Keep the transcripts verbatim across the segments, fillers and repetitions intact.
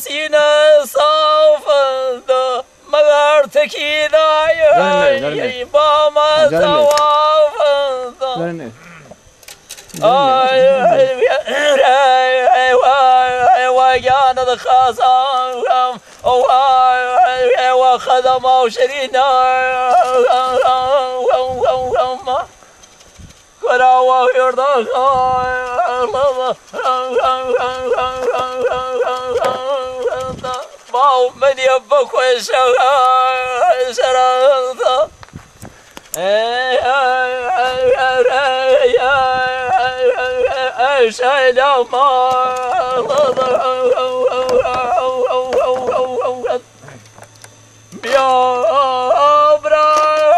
سینه صافنده مگر تکیدای با ما توافنده وجانا الخصام وخدم وشرينا كلا ويرضى باو من يبك وشرط سلام يا أبرا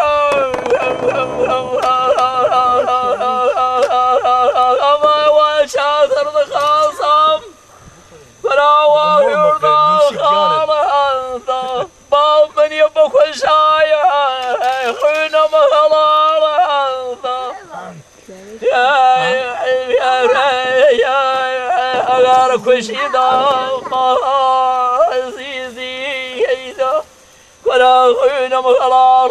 وشاطر الخصم فلا ويرضى خالد باب من يبك وشايا خينا مغلال يا يا يا أغارك وشيدا ما زيزي ولا خينا مغلال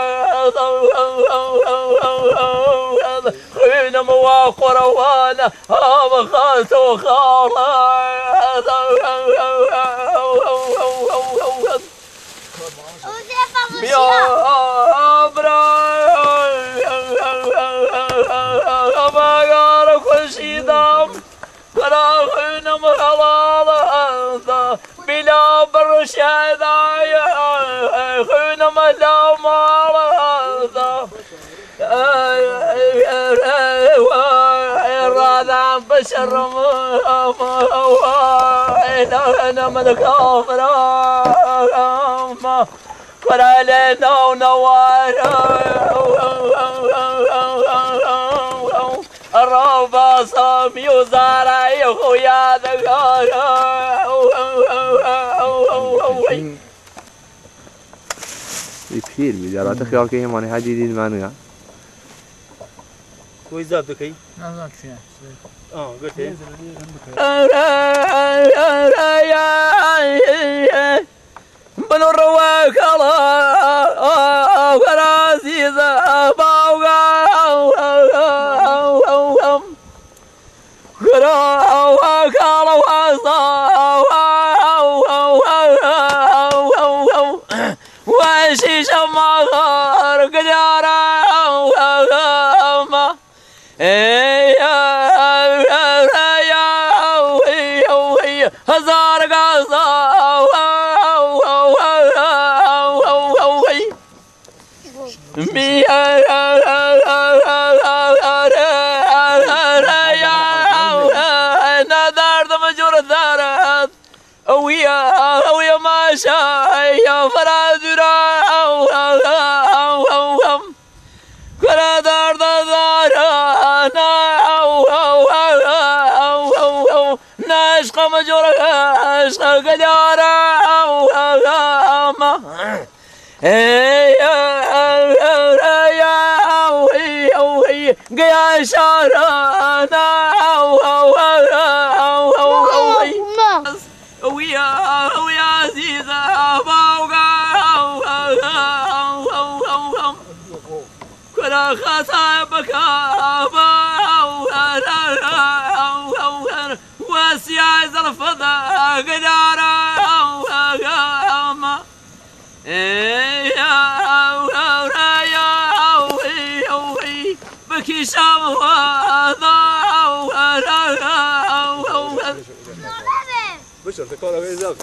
خينا مواقر وانا هم خالت وخالا يا أبرا ما قالك وشيدام ولا خينا مغلال بلا برشاد خينا ملا مالا راضع بشر انا ملك افرام ولا لنا ونوار الربا صامي وزارع يخويا ذكار بخير بجارات خيار كي ماني حديدي المانويا كويس ذاب دكي لا لا شيء اه قلت ايه بنو الرواق الله ورازيز باوغا رواق الله وشي شمار قدارا هزار قصا نادرت مجور الثارات ويا ويا ما شاي فراد كلا دار دارنا ناشق مجور عشق قدارا يا شارنا ويا ويا عزيزة باوغا كلا خصابك واسيا زلفضا قدارا بكي شام هذا بشر تكون غير ذاك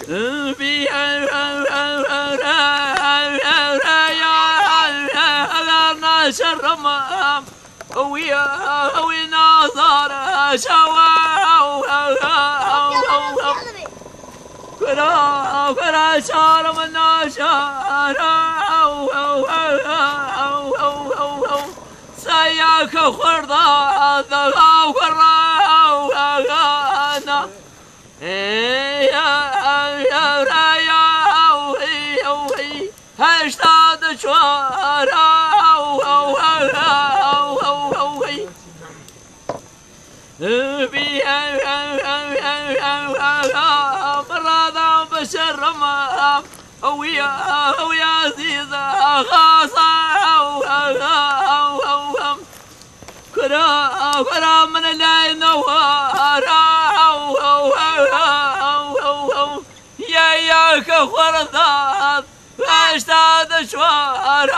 يا شرم ويا ويا صار شوا كرا كرا شرم ناشر سياك خردا ذا ورانا يا يا يا هشتاد شوارا بي مرة شر ما ويا ويا عزيزة خاصة كرا كرا من الليل نوار يا يا كخرطات اشتاد شوار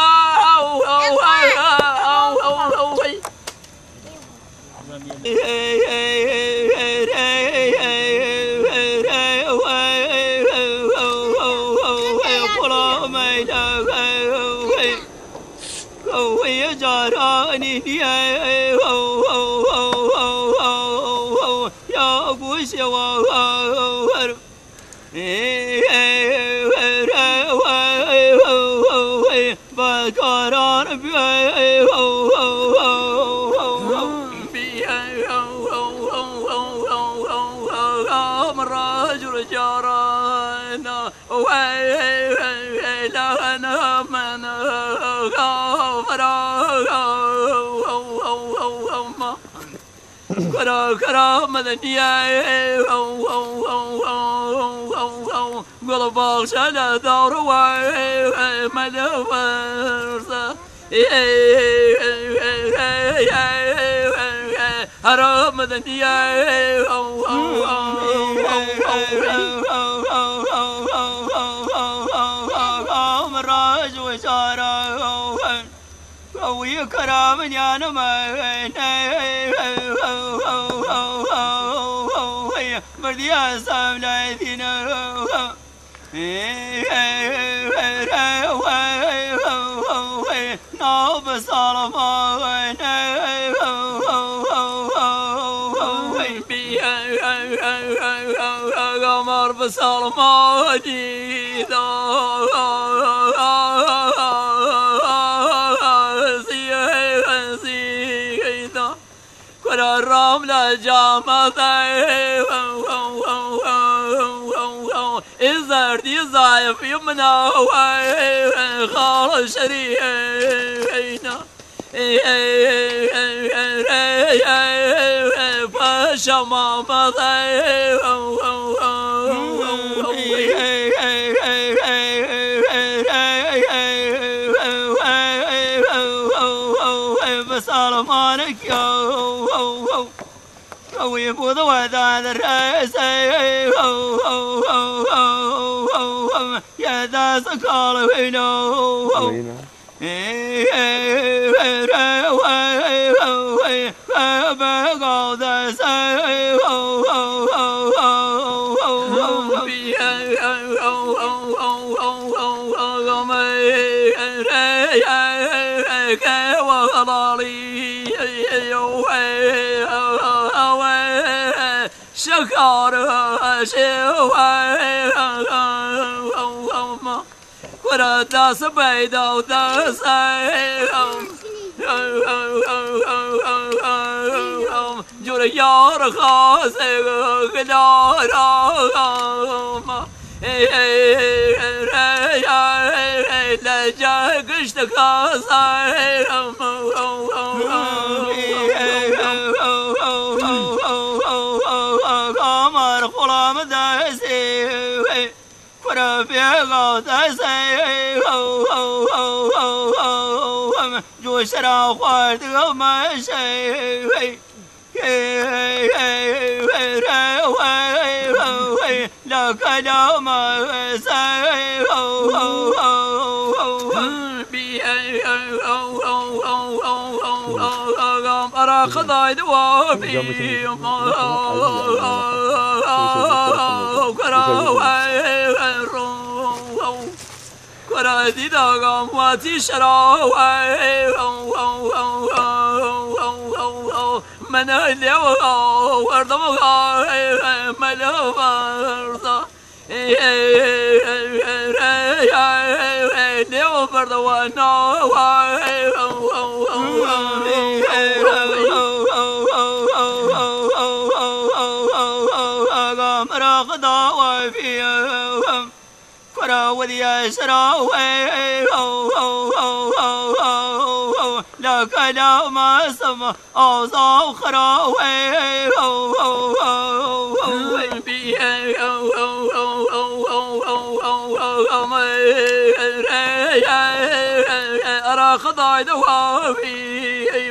ويا جاراني يا قوش وار بكران رجل جارانا ويلنا من كرا كرا مدنيا قل باغشنا دور ومدفرسا هرا مدنيا راج وشارا ويكرم يا نمين مرديا ساملايتنا نوب صالفا قمر بصالفا جيدا كرا الرملة جامعتي الزرد يزايف يمنا خال شرينا فشمامتي بسلامانك يا ويبوض وداد الرئيس يا ذا سكال وينو بقعد شكر شوي كرة داس بيدا وداس جور يار خاص قدارا لجا قشت خاص قمر خلام داسي فرفي غوتاسي جوشرا خوارد غمشي لك لوم سي أرى خضاي دوابي كرا دي داغم واتي شراوي من اللي ورد مغاي ملو فرصة اللي ورد وناوي أغام رغدا وفيهم كرا ودي شراوي لك لا ما سما أوصاف خراوي أرى خضاي دوافي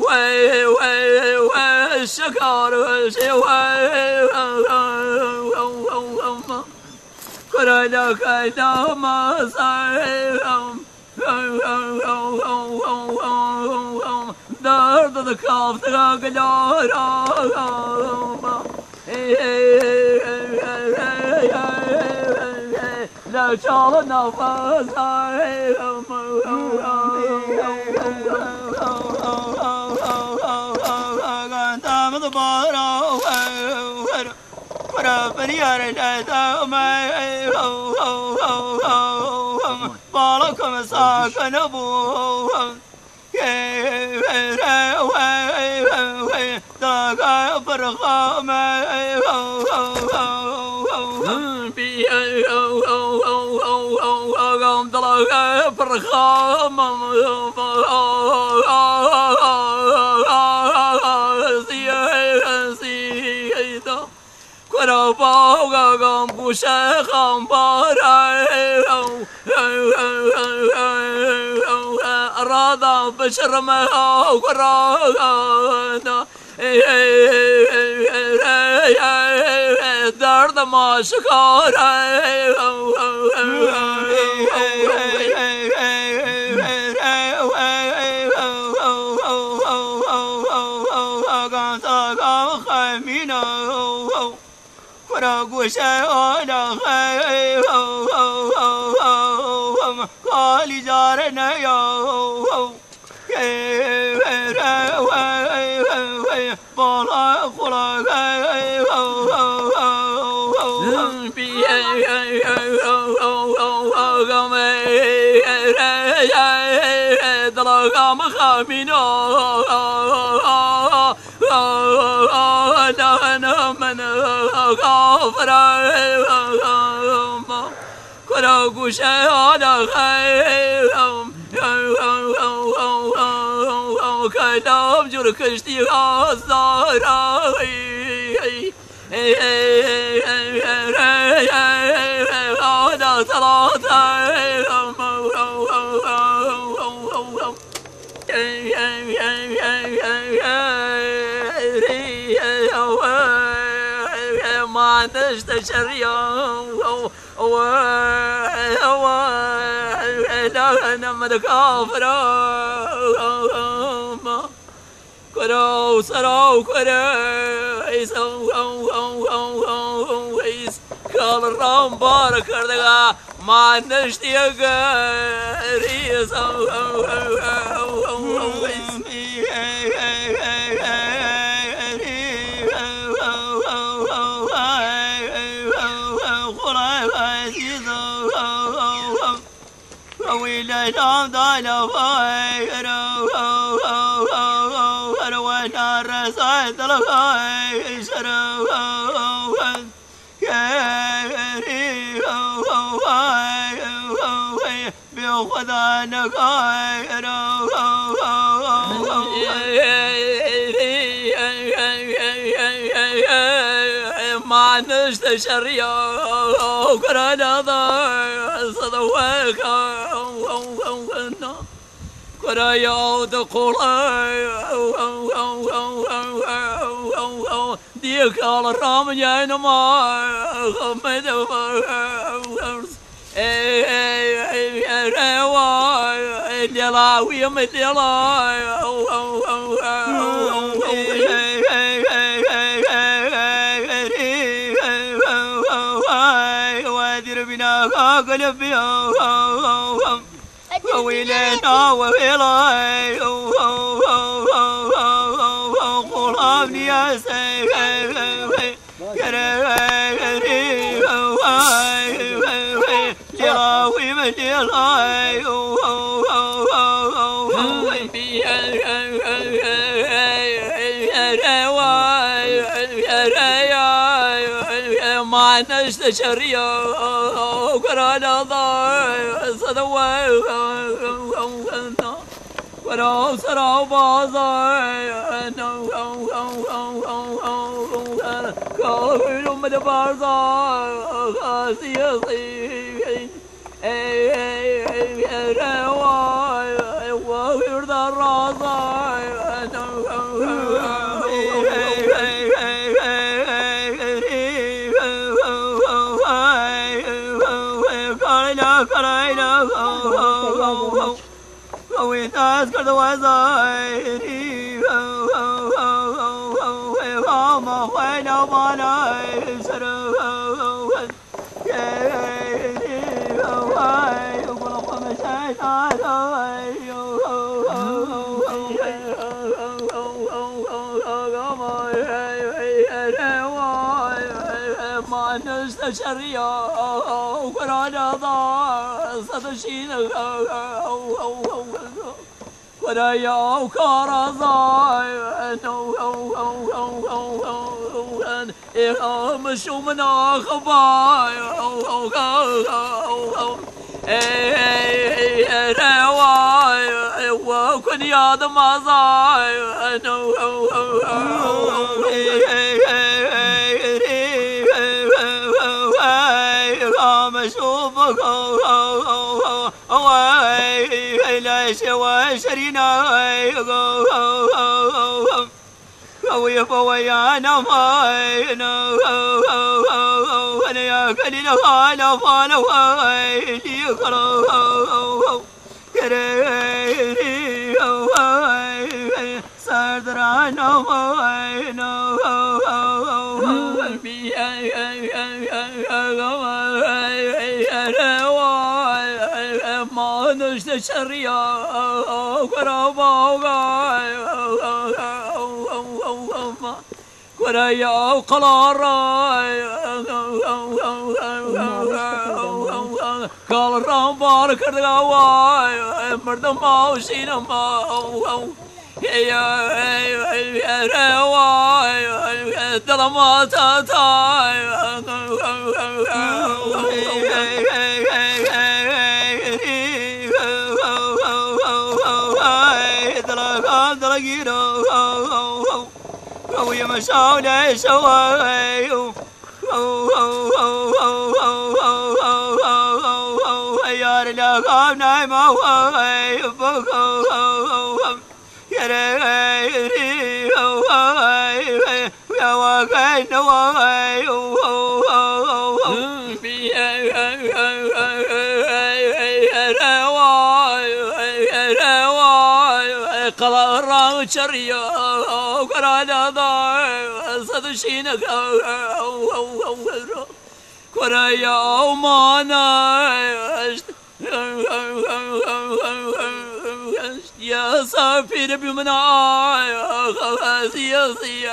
والشكار قرأ كيدا ما صايم درد الكاف تغلارا لا شال نفس بريار لا ما بالكم ساكن ابو داغا برخا ما بي غام داغا برخا ما كرا باغا غام بوشا غام بارا رادا بشر ما ورانا درد ما شكار راقوش على خير قال جارنا يا بالا خلاق درغام خامنا أنا من غافر كراغوش على خير كلام جركشتي غزاري هذا ثلاثة ما تشتشر يوم لا أنا مدكافر كرو سرو كريس كل الرام بارك كردها ما نشتي غريس ويلا جام دالا فاير وانا رسايت الخايش كيري بخدا نخاير ما نشتشر يا كرنا ضاي صدوك كرا يا دقولاي ديك على الرام جاي ما خمد رواي دلاوي مدلاي وادر بنا قلب يا ويلنا ويلاي قلبني يا سيدي كريم جلاوي مجلاي ما نشتشر يا كرانا ضاي صدوي ورا سرا بازاي كل مدبر ضاي سياسي ويرد الرضا ويتذكر دوازايري وما وين بانا يسرون ما نستشريا وقرانا ضا ستشينا ولا يا كارزاي مش من خباي رواي وكن يا دمازاي مشوفك ليش وشرينا ويفويانا ماينا وانا يا قليل خالا فالا ويلي خرا كريري صدرانا ماينا ما نستشريا قرابا ورايا قلاراي قال رامبار كردواي مردم ماوسين ما يا رواي دلما تاي دلقان دلقيرو ويا مشاولي سواي يا رلاقام نايمة واي يا ريري واي يا واقعين واي قرار شريا وقرار ضاع صدشينك قرايا ومانا يا سافر بمنا يا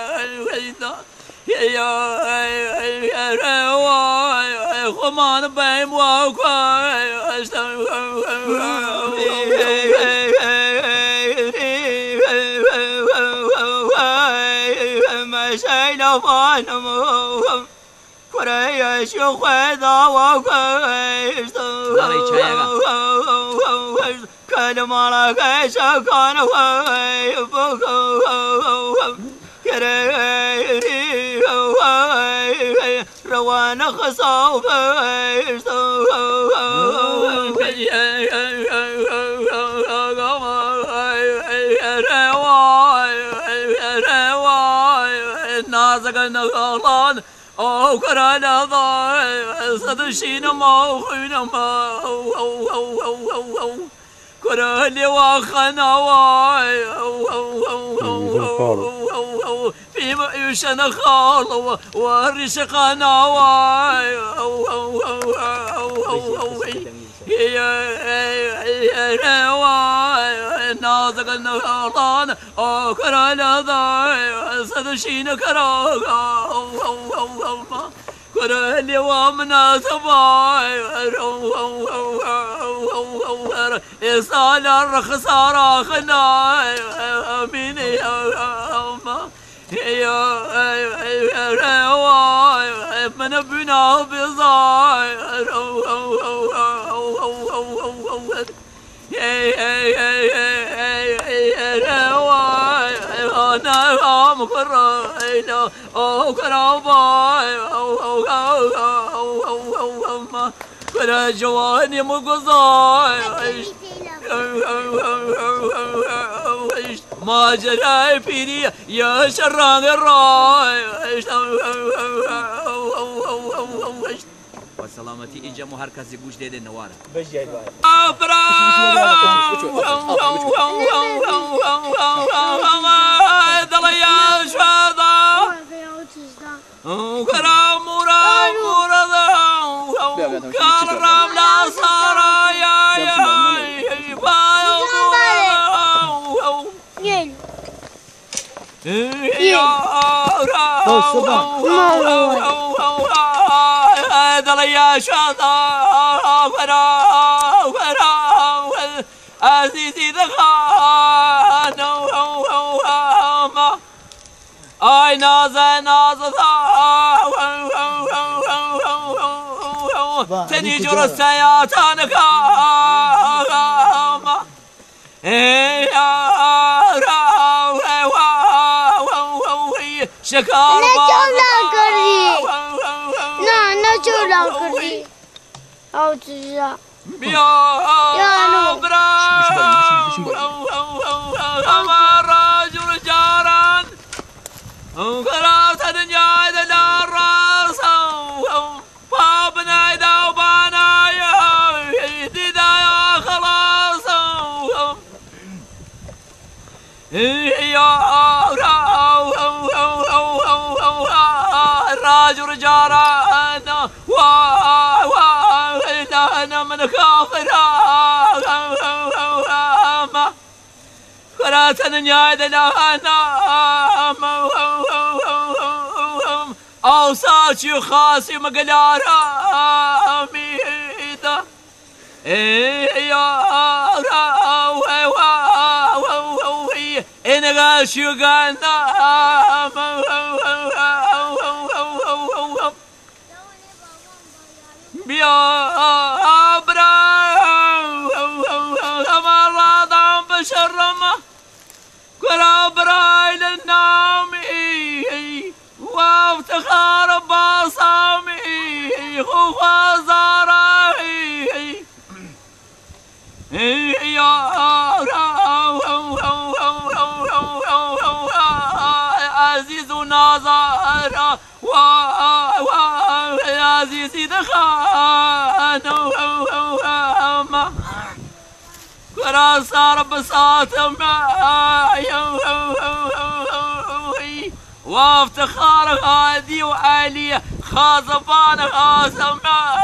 يا رواي خمان بيم واقعي شايلة فانم كريا شيخ ذا وكيش كلم على كيش كان ويفك كريري روانا خصاو فيش نازك النغلان أو كرانا ضاي صدشين ما خينا ما أو أو أو أو أو أو كرالي وخنا واي أو أو أو أو أو أو في معيشنا خال ورش خنا واي أو أو أو أو أو أو يا رواي نازك النغلان أو كرانا ضاي صدشين كراغا أو أو أو أو كرالي ومنا تباي أو أو أو أو أو أو إصال الرخصارة خناي أمين يا أما يا رواي من بنا بزاي أو أو أو أو أو أو أو أو رواي أنا هم كراينا أو كراباي أو أو أو أو أو أو كرا جواني مقصايش ما جراي فيني يا شران الرايش والسلامتي إنجا مو هركز يقوش ديد النوارة بجي باي أفرا دليا شوادا كرا مرا مرا كرم لا سرايا يا بايو دليا شاطا ورا ورا عزيزي دخان اي ناز ناز تني جر السياتان كاما شكار ना ना चोला कर दी आओ चुजा يا برا رجل جاران وقرات الدنيا إلى الراس بابنا إذا وبانا يهديدا يا خلاص يا رجل جاران وإلهنا من كافرا قرات الدنيا إلهنا أوصاش خاصي مقلارا ميدا يا إن غاشو غانا بيا برا مرضى بشرمه كرا براي للنامي وافتخار باصامي خوفا زاري يا عزيز نازر وعزيزي دخان كرا صار بساطم وافتخار هادي وعالية خازبان خازم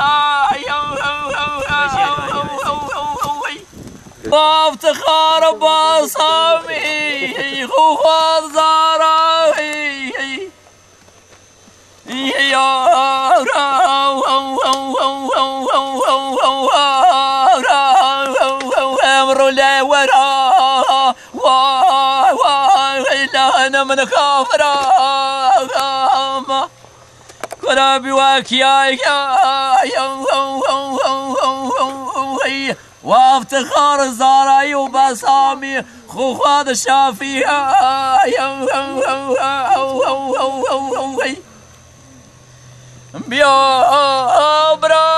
وافتخار باصامي خوخار زاري يا امر لا ورا انا من كافر كنا بواكيا وافتخار زاري وبسامي خوخاد الشافية بيا برا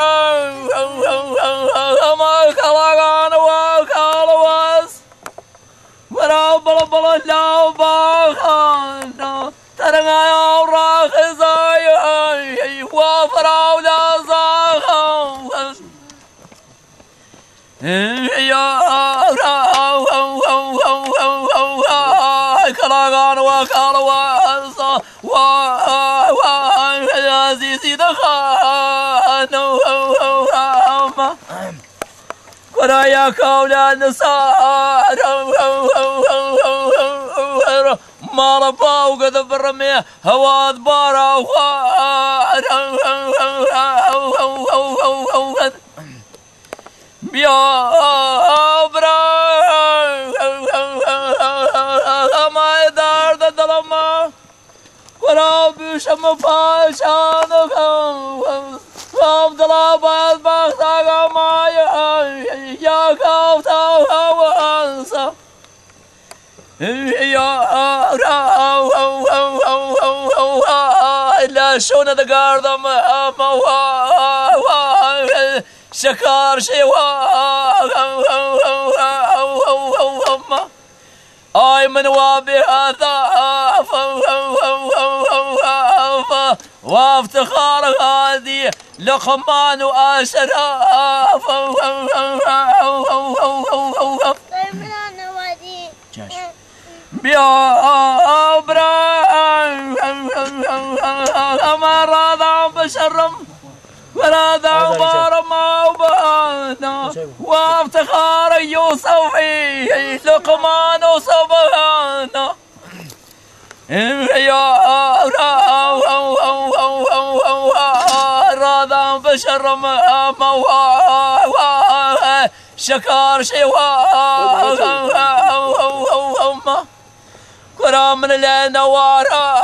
ما خلقان وخلوص برا بلا بلا لا باخان ترى يا راخزاي وفرا ولا زاخان يا خلقان وخلوص وعزيزي دخان كنا يا كولا نصار ما ربا وقد برمي هواد بارا وخار يا برا ما دار دلما كنا بشم فاشانك عبد الله بعد بختك ما يا كوتا وانسى يا لا شون the garden شكار شوا اي من وابي هذا وافتخار هذه لقمان واشراف بيا برا ما راضع بشرم ولا ذا ما وبانا وافتخار يوسفي لقمان وصبانا يا راضع بشرم ما شكار شوا كرام لنا ورا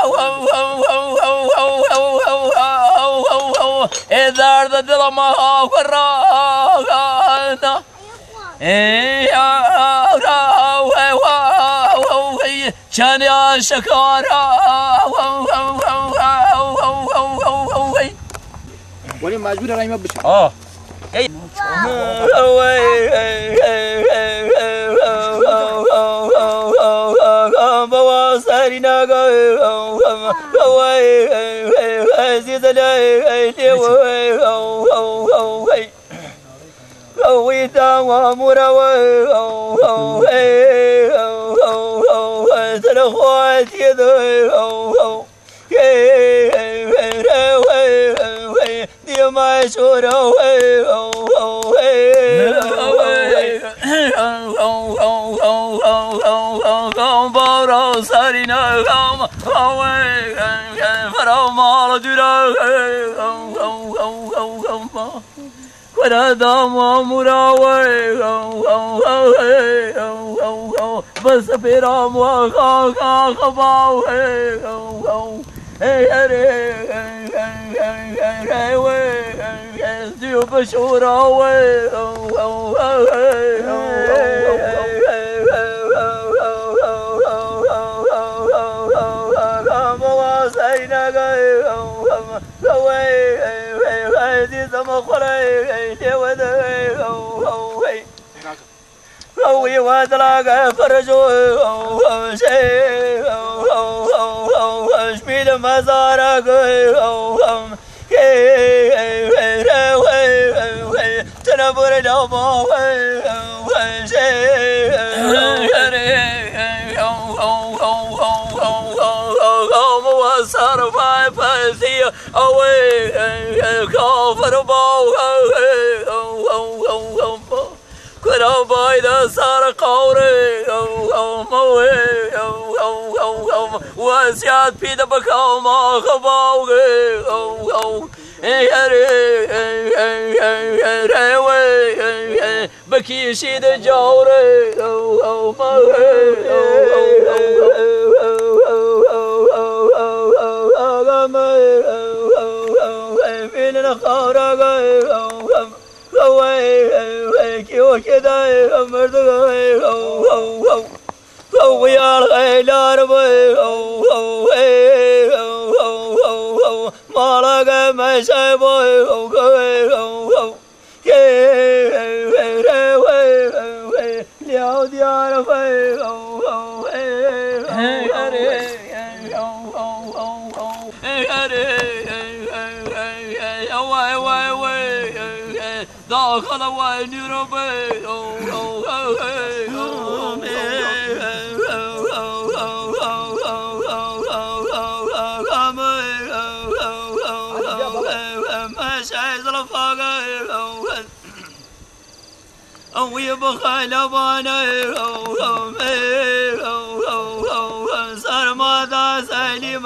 إذا أرد ظلمها ورانا كان يا شكارا ولی مجبور رای ما بشه آه بواسرنا عزيز ليلي ويدا ومروي تلخوات يدي دي ما شورو برا سرنا فرا مال جرا ولا دام مراوي بس برام وخا خا خباو ديو بشوراوي روي وادلاق فرجو شميل مزارق تنبر لما وصار في فاسي اوي كافر باو كنا بايدا صار قوري واسياد بيدا بكاو ما خباوغي بكي شيد جاوري فين الخارق وكذا مرد ويا الغيلار ما لقى ما شايبه يا ديار داخل وين ربي ويبخل بانا صار ماذا سليم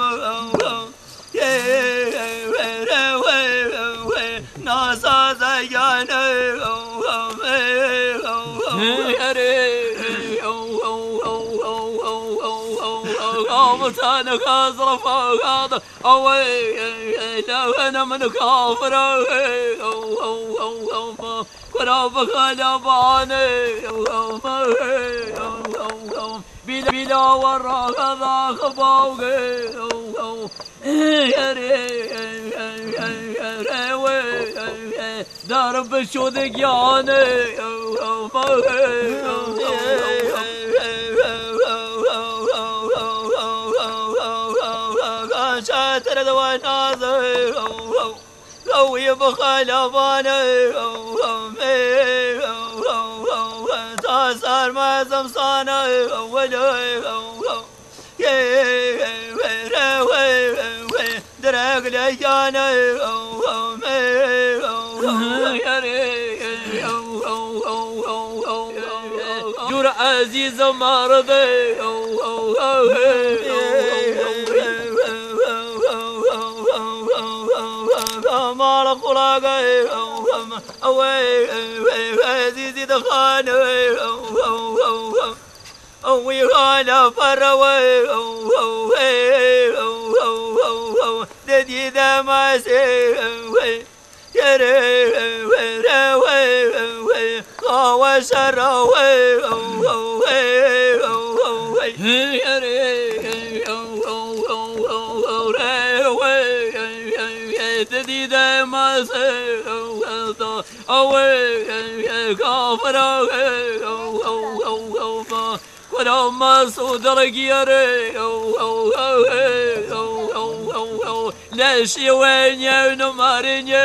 ناسا زيانا قامتانا كازر فاقاد اوي لو انا من كافر كنا بخل باني بلا بلا ورا هذا خباوغي يا ري دار بشودك ياني شاتر دوانازي لو يبخل اباني صار ما زمصاني ولي درق لياني جور عزيز مرضي مال خلاقي اوي عزيزي دخاني اوي غانا فروي ددي دماسي يري روي قوى شروي ددي دماسي اوي كافر ولما صدر جيري ليش وين ينمرني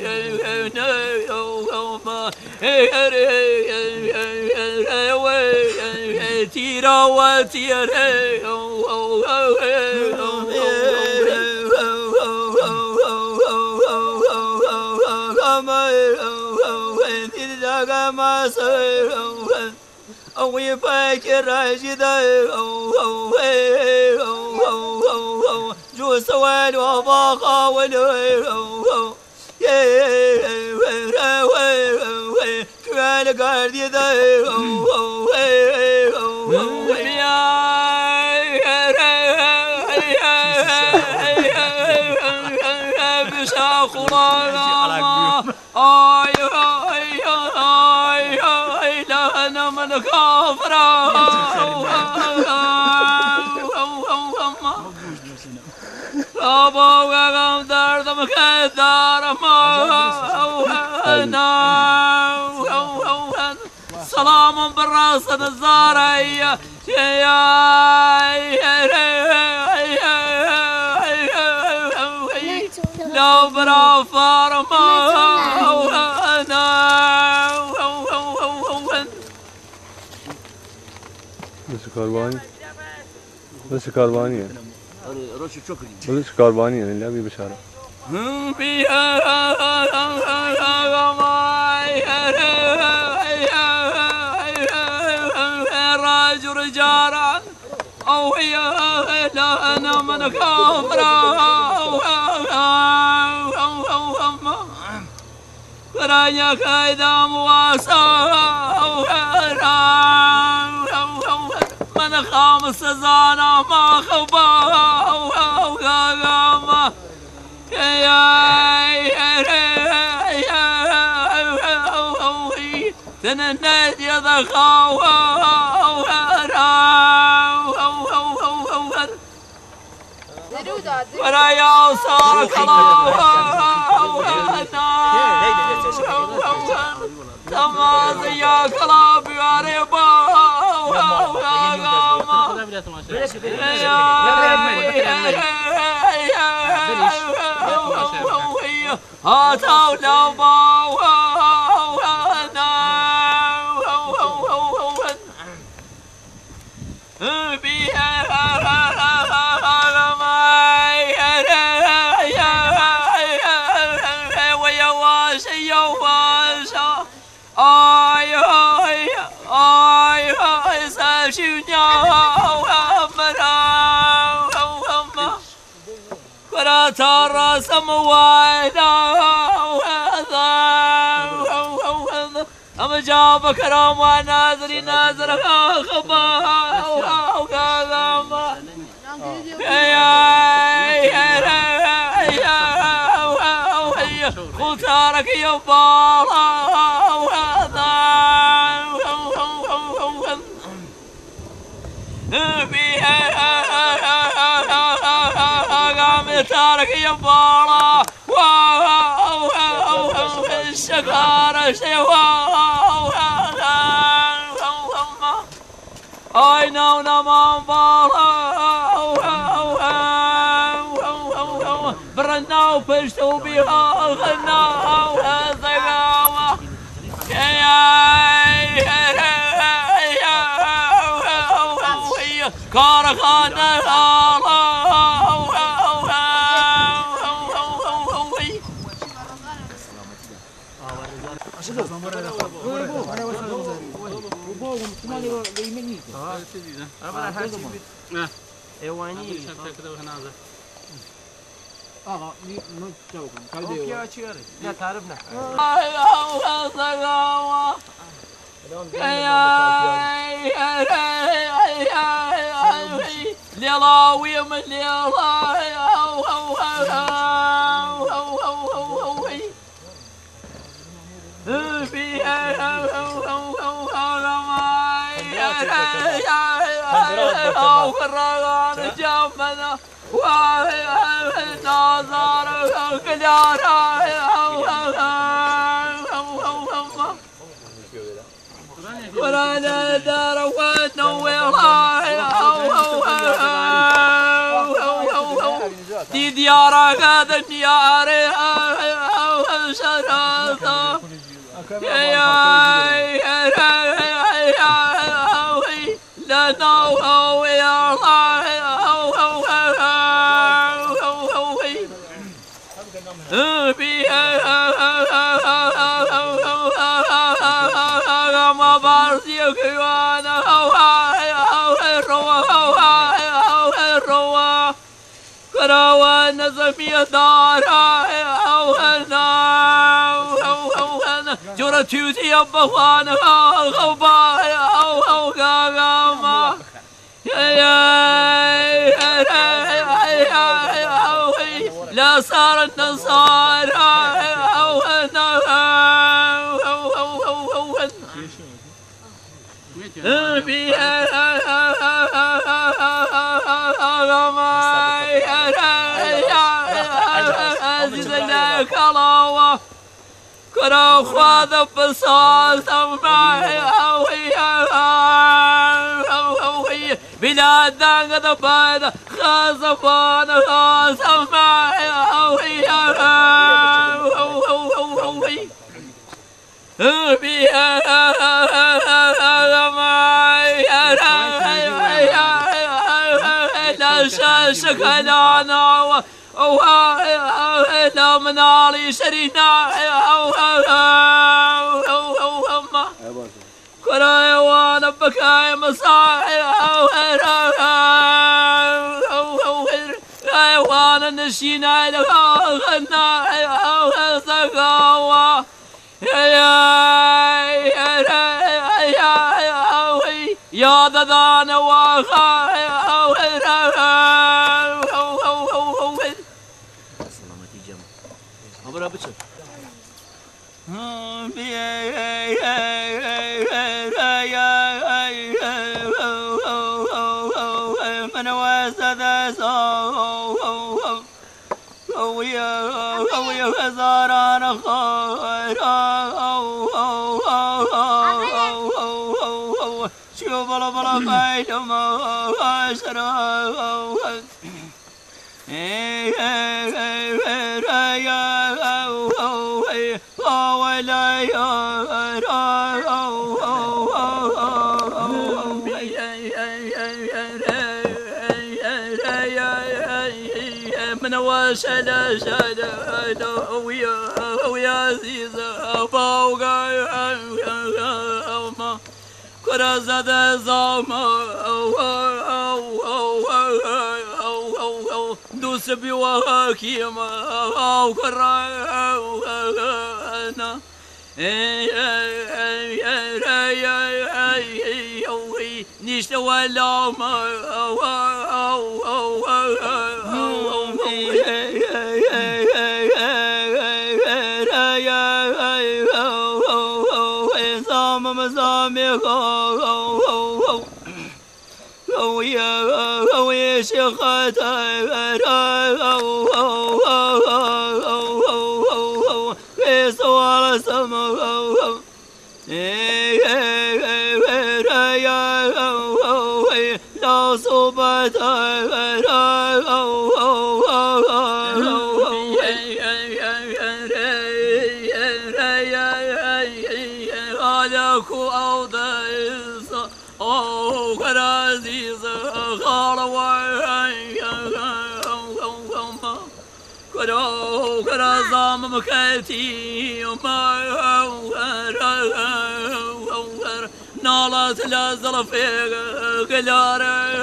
تيرا وتيري ما سوى أوي فاكر راجدا جو سوال وباقا ولو كوال قاردي دا بشاخرانا آي آي آي آي لهنا من كافرا أبا وغم دردم كدار ما سلام بالراس الزارية لو برا فارما Nasıl karbani? Nasıl karbani yani? روشي شكري Nasıl karbani yani? لا bir bişara. راجل جارا أو هي لا أنا من كافرة رايا كيدا مواسا من خامس زانا ما خبا تننت يا ذخاوة ولا يا صار كلاوة تماز يا كلاب يا ربا هاتوا لو باوا Ay ay ay ay saçına amra kara tara samwada am jab karam nazri nazr khaba خطارك يا بارا تارك يا بارا الشكارة شوا I know no more برنا وبشتو بها غنا وزقاوة كارخانة آقا می نو چاو کن کاری دیو نه تعریف نه ليلاوي من ليلاوي ونظر كلارا ولا دار ونويرا دي ديار هذا الديار شرطة لا نوه يا ما بارزيك وانا الروا كراوة نزمي دارا جورة توتي يبخوانا غوبا غاما لا صار النصارى كرا خواذ بصال سمعي بلاد دانغ دبايد خازفان خازفاي لا شاشك هلانا لا منالي شرينا كراي وانا بكاي مصاحي وانا نشينا لها غنا سقاوة يا ددان واخا أبرا بشر من وسد سو ويا ويا هزاران خير شوف بلا بلا خيل ما شرا من وشلا شلا ويا ويا عزيزة فوق ما كرة زاد زما دوس بوهاكيما أو كرانا نشت ولا ما مزامي ويا ويا شيخاتا في سوالس لا صوبة عليكو أوضيز أو كرازيز خالوي كرو كرازام مكتي ما نالت لازل في قلار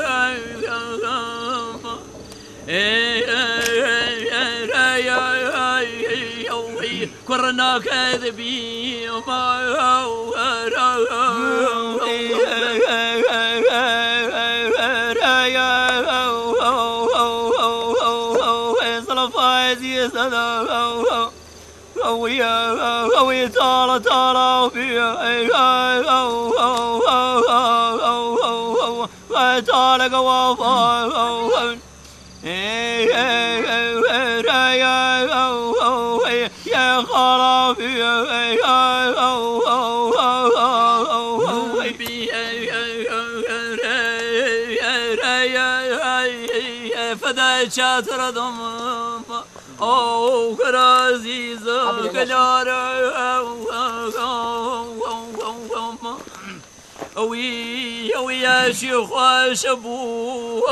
كرنا كذبي ويا تعالى تعالى في تعالى قوافا يا خرافي فدا شاتر ضم أو كرازيز كلارا وي وي يا شيخ شبو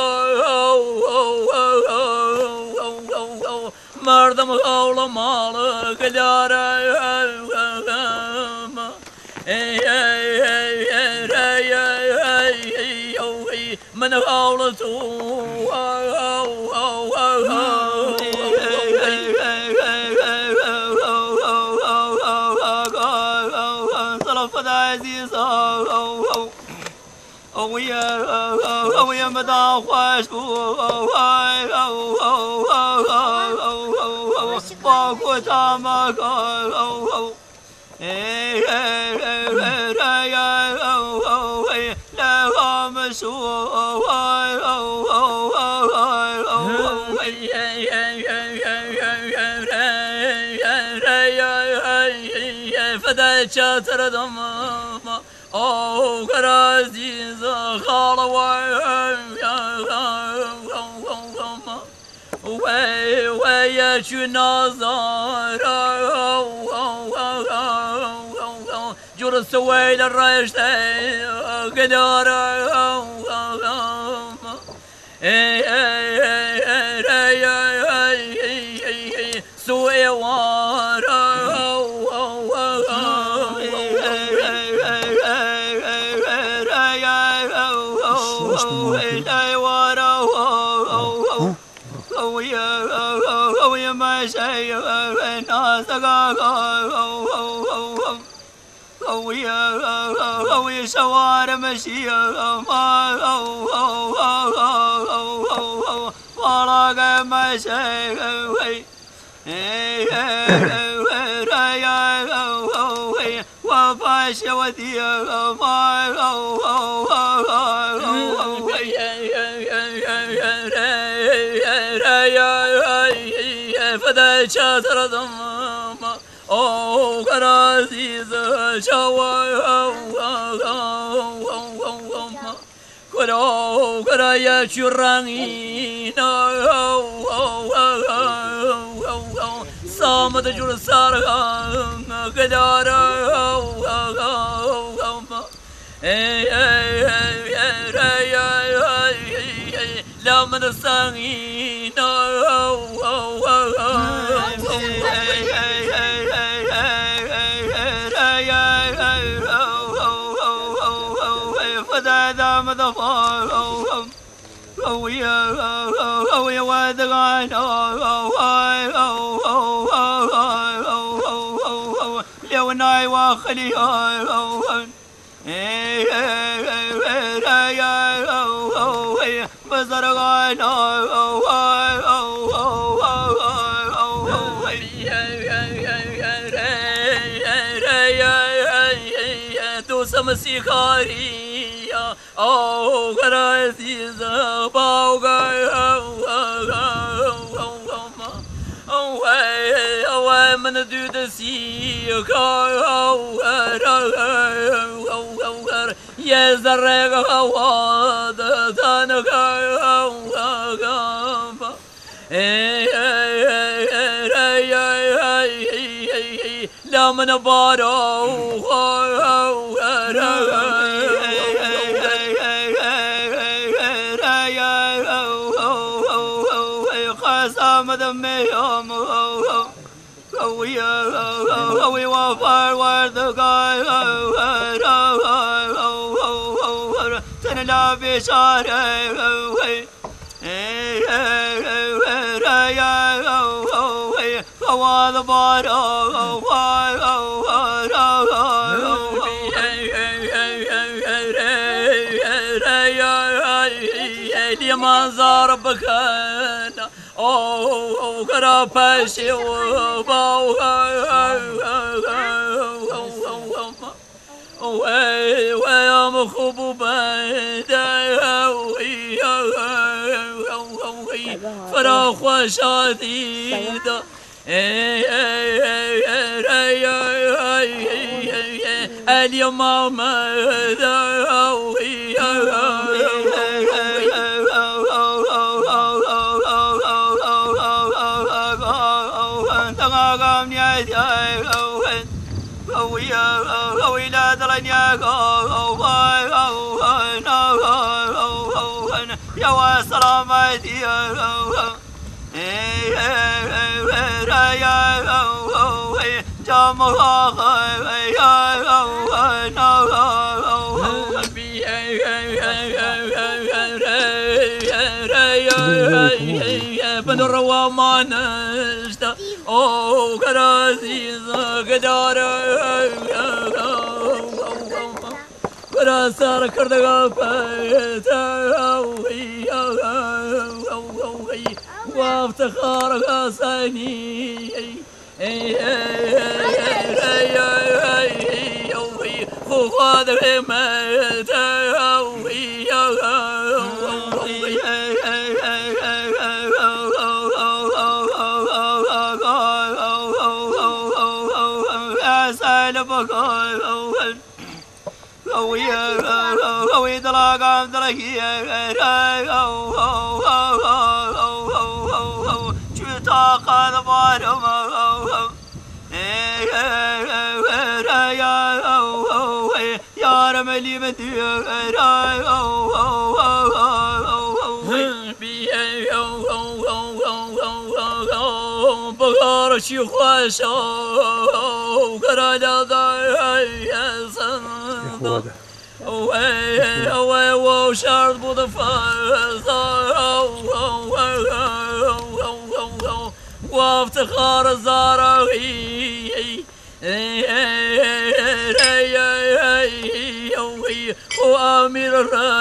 مردم قول مال كلارا من قولته ويا ويا مدى خوشبو باكو تامك لا مسو فدا شاتر دم أو كرازيز خالوي وي وي شو نظر جور سويل الرشد قدر سوء وارا ويا ما شيء الناس ويا ويا شوارع مشي وراك ما شيء وفاش ودي فدا شاتر ضم أو كرازيز شوا كرو كرايا شرانينا صامت جور سارغا كدارا لا من سانينا فدا دام ضفار ويا ويا ودغان لو ناي واخلي بزرغان دوسم سيخاريا أو غرازيز باوغا أو من دود سيخا الرق هواد تنقام لا من بارو قسم دمي we will forward the guy to love each other go the bottle منظر بكنا أو كرافشي وباو ويا مخبوبة فراخ وشديدة اليوم يا سلامتي بن الروا نشتا او كرازيز قدار كراسار كردغا فتا وافتخار غاساني فوقاد متا وي دلاغ دلهي جتا قد بارم يا رملي مدي بغار شي خواشو كرادا away, away, whoa, shard, but the fire, waft the Harazara, oh, Amir,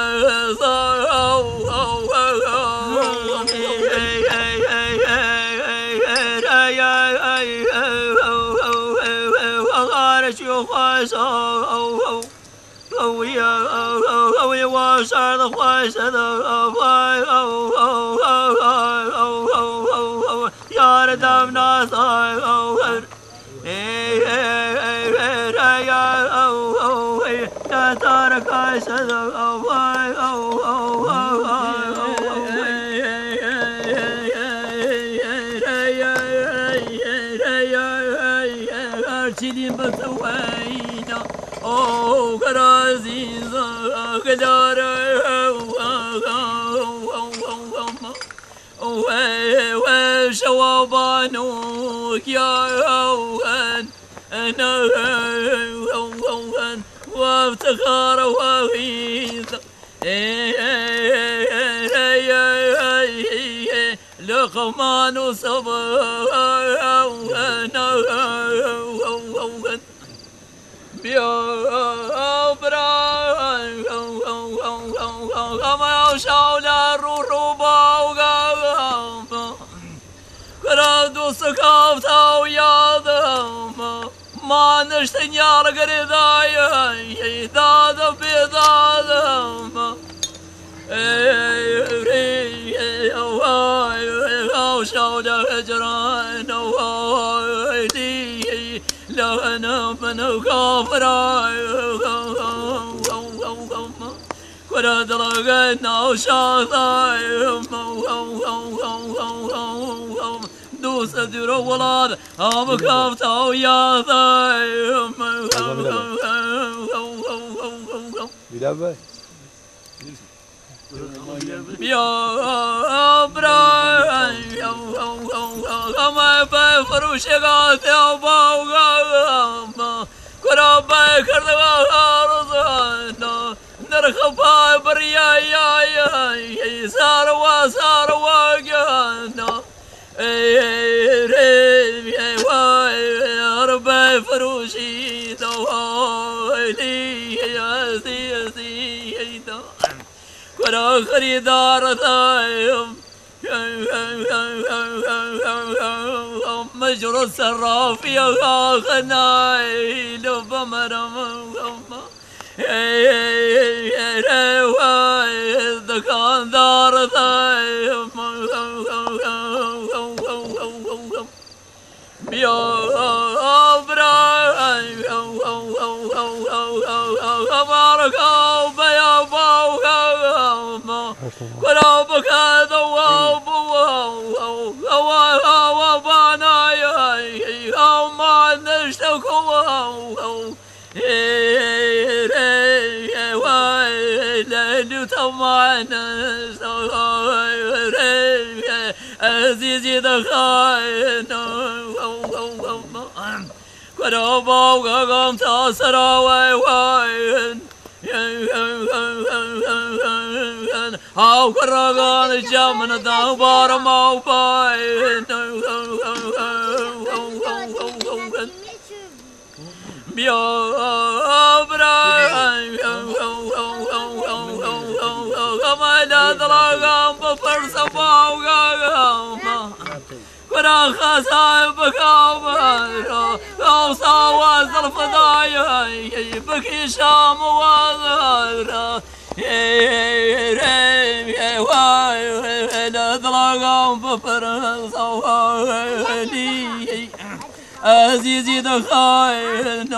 oh, Oh, we are, oh, oh, oh, we wash our the white and the white, oh, oh, oh, oh, oh, oh, oh, yard a damn nice, oh, oh, hey, hey, hey, hey, oh, oh, hey, that's our guys, oh, white, oh, oh, oh, oh, hey, hey, hey, hey, hey, hey, Archie, but the way, no. Oh, Karaziz, Gadara, oh, where shall I know? Yan, and oh, what the car is. Look, Manu Saba, Bio Bra, Kamal Shaula Ruruba, Gradus of Tau Yadam, Manish and Yargarida, Dada Bidadam, oh, Shauda Hajran, oh, D. Love and no cover. كرة دلقنا وشاطئ دوس درو ولاد أم كفتا ويا ثايم بلا باي يا براي كما بفروش قاتي وباوغام كرة بكر دغارضنا نرخب بريا يا يا سار وسار وقنا ربي فروشي دوالي يا سيدي كرا خريدار ثايم مجرى السراف يا خنايل بمرم ذكان دار ثايم يا براي بارك يا باوما قرابك دواب وبانا يا ما نشتكوا ليلي طمعنا عزيزي دخاينا قرابا وقام تاسرا وين هاو كرغان الجامن دابار موباين يا براي كما لا تلاقام بفرس باوغام كرا خسايب كامر او ساواز الفضايا بكي شام وازر لا تلاقام بفرس باوغام عزيزي دخاين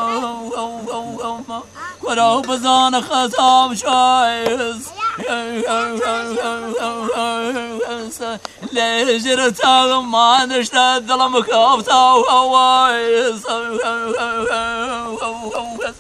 كرا بزان خسام شايس ليجر تاغم ما نشتد ظلمك أبتا وهوايس